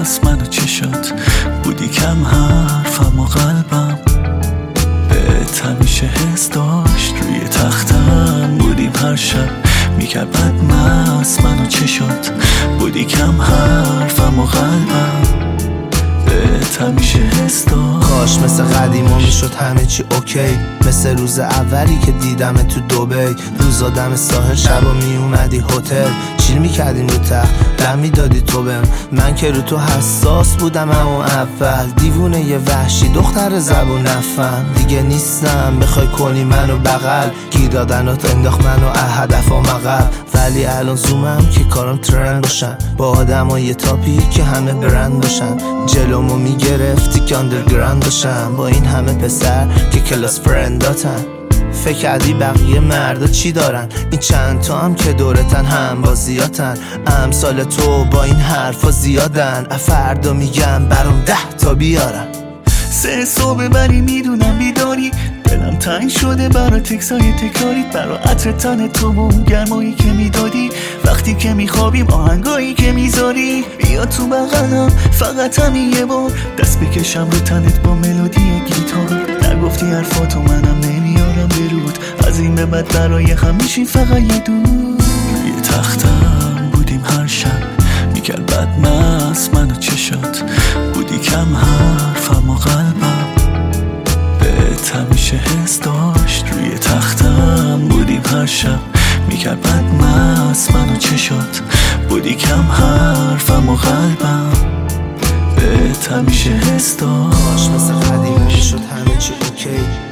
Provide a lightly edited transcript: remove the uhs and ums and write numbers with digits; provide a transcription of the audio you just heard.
ماست من و چشات، بودی کم حرفم و قلبم بهت همیشه حس داشت. روی تختم بودیم هر شب، میکرد بد مست من و چشات، بودی کم حرفم و قلبم بهت همیشه حس داشت. کاش مثل قدیما میشد همه چی اوکی، مثل روز اولی که دیدم تو دبی. روزا دم ساحل، شبا میومدی هتل، چیل میکردیم رو تخت، دم میدادی تو بهم. من که رو تو حساس بودم همون اول، دیوونه یه وحشی دختر زبون نفهم. دیگه نیستم بخوای کنی منو بغل، گیر دادنات انداخت منو هدف و مقب. ولی الان زومم که کارم ترند باشن، با آدمای تاپی که همه برند باشن. جلومو میگرفتی که اندرگراند باشم، با این همه پسر که کلاس فرنداتن. فکر کردی بقیه مردا چی دارن؟ این چند تا هم که دورتن هم بازیاتن. امثال تو با این حرفا زیادن، فردا میگم برام 10 تا بیارن. 3 صبح ولی میدونم بیداری، دلم تنگ شده برا تکسای تکراری، برا عطر تن تو و اون گرمایی که میدادی. وقتی که میخوابیم آهنگایی که میذاری، بیا تو بغلم فقط همین یه بار، دست بکشم رو تنت با ملودی گیتار. نگفتی حرفاتو منم نمیارم برود، از این به بعد برای هم میشیم فقط یه دور. روی تختم بودیم هر شب، میکرد بد مست من و چشات، بودی کم حرفم و قلبم بهت همیشه حس داشت. روی تختم بودیم هر شب، میکرد بد مست من و چشات، بودی کم حرفم و قلبم بهت همیشه حس داشت. کاش مثل قدیما شد همه چی اوکی،